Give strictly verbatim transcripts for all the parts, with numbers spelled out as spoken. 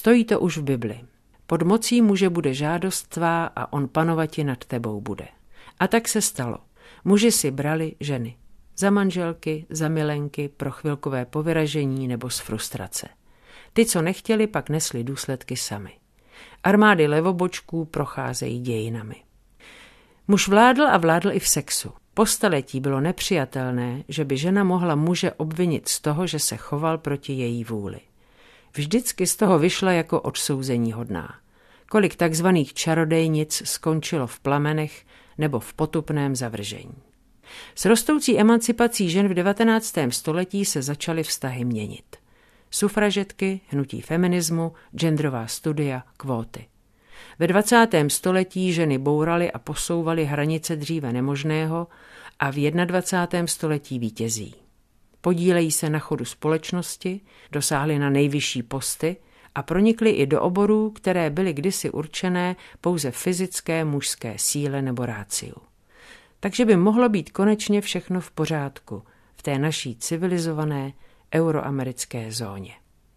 Stojí to už v Bibli. Pod mocí muže bude žádost tvá a on panovati nad tebou bude. A tak se stalo. Muži si brali ženy. Za manželky, za milenky, pro chvilkové povyražení nebo z frustrace. Ty, co nechtěli, pak nesli důsledky sami. Armády levobočků procházejí dějinami. Muž vládl a vládl i v sexu. Po staletí bylo nepřijatelné, že by žena mohla muže obvinit z toho, že se choval proti její vůli. Vždycky z toho vyšla jako odsouzení hodná. Kolik takzvaných čarodejnic skončilo v plamenech nebo v potupném zavržení. S rostoucí emancipací žen v devatenáctém století se začaly vztahy měnit. Sufražetky, hnutí feminismu, genderová studia, kvóty. Ve dvacátém století ženy bouraly a posouvaly hranice dříve nemožného a v jednadvacátém století vítězí. Podílejí se na chodu společnosti, dosáhly na nejvyšší posty a pronikly i do oborů, které byly kdysi určené pouze fyzické mužské síle nebo ráciu. Takže by mohlo být konečně všechno v pořádku v té naší civilizované euroamerické zóně.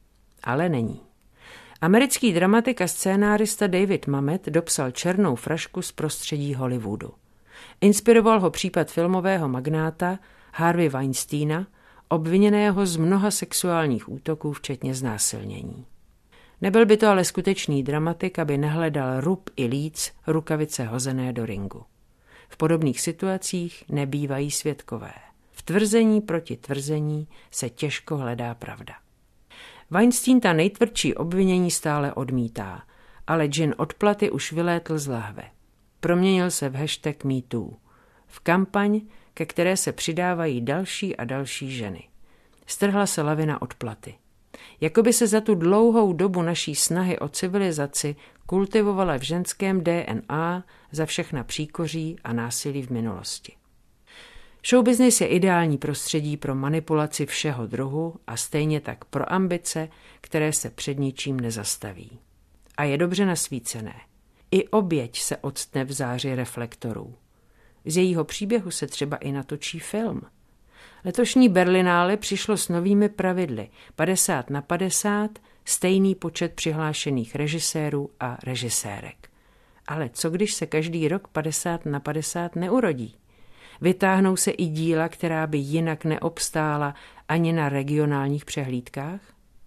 Ale není. Americký dramatik a scénárista David Mamet dopsal černou frašku z prostředí Hollywoodu. Inspiroval ho případ filmového magnáta Harvey Weinsteina, obviněného z mnoha sexuálních útoků, včetně znásilnění. Nebyl by to ale skutečný dramatik, aby nehledal rub i líc, rukavice hozené do ringu. V podobných situacích nebývají svědkové. V tvrzení proti tvrzení se těžko hledá pravda. Weinstein ta nejtvrdší obvinění stále odmítá, ale džin odplaty už vylétl z lahve. Proměnil se v hashtag MeToo, v kampaň, ke které se přidávají další a další ženy. Strhla se lavina odplaty. Jakoby se za tu dlouhou dobu naší snahy o civilizaci kultivovala v ženském D N A za všechna příkoří a násilí v minulosti. Showbusiness je ideální prostředí pro manipulaci všeho druhu a stejně tak pro ambice, které se před ničím nezastaví. A je dobře nasvícené. I oběť se octne v záři reflektorů. Z jejího příběhu se třeba i natočí film. Letošní Berlinále přišlo s novými pravidly padesát na padesát, stejný počet přihlášených režisérů a režisérek. Ale co když se každý rok padesát na padesát neurodí? Vytáhnou se i díla, která by jinak neobstála ani na regionálních přehlídkách?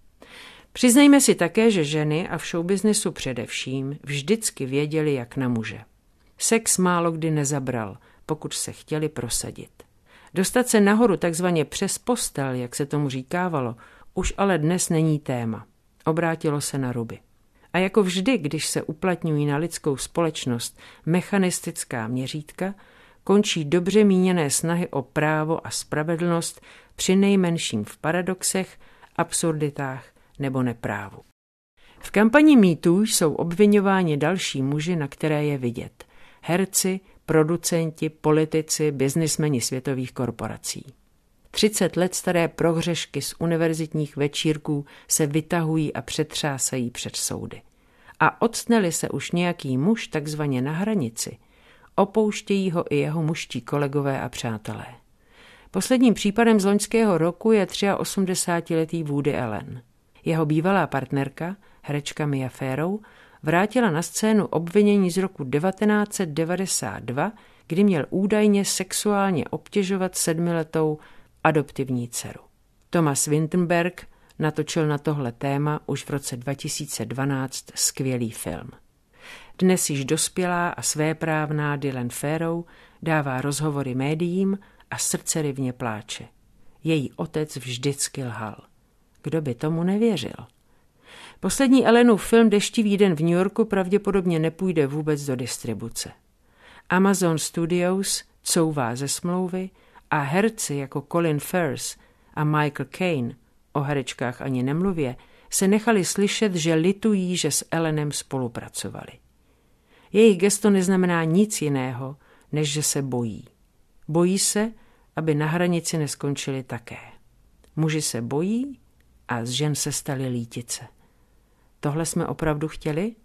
Přiznejme si také, že ženy a v showbiznesu především vždycky věděli, jak na muže. Sex málo kdy nezabral, pokud se chtěli prosadit. Dostat se nahoru takzvaně přes postel, jak se tomu říkávalo, už ale dnes není téma. Obrátilo se na ruby. A jako vždy, když se uplatňují na lidskou společnost mechanistická měřítka, končí dobře míněné snahy o právo a spravedlnost při nejmenším v paradoxech, absurditách nebo neprávu. V kampani MeToo jsou obviňováni další muži, na které je vidět. Herci, producenti, politici, biznismeni světových korporací. třicet let staré prohřešky z univerzitních večírků se vytahují a přetřásají před soudy. A octne-li se už nějaký muž takzvaně na hranici, opouštějí ho i jeho mužští kolegové a přátelé. Posledním případem z loňského roku je osmdesátiletý Woody Allen. Jeho bývalá partnerka, herečka Mia Farrow, vrátila na scénu obvinění z roku devatenáct set devadesát dva, kdy měl údajně sexuálně obtěžovat sedmiletou adoptivní dceru. Thomas Vinterberg natočil na tohle téma už v roce dva tisíce dvanáct skvělý film. Dnes již dospělá a svéprávná Dylan Farrow dává rozhovory médiím a srdcerivně pláče. Její otec vždycky lhal. Kdo by tomu nevěřil? Poslední Ellenův film Deštivý den v New Yorku pravděpodobně nepůjde vůbec do distribuce. Amazon Studios couvá ze smlouvy a herci jako Colin Firth a Michael Caine, o herečkách ani nemluvě, se nechali slyšet, že litují, že s Ellenem spolupracovali. Jejich gesto neznamená nic jiného, než že se bojí. Bojí se, aby na hranici neskončili také. Muži se bojí a z žen se staly lítice. Tohle jsme opravdu chtěli?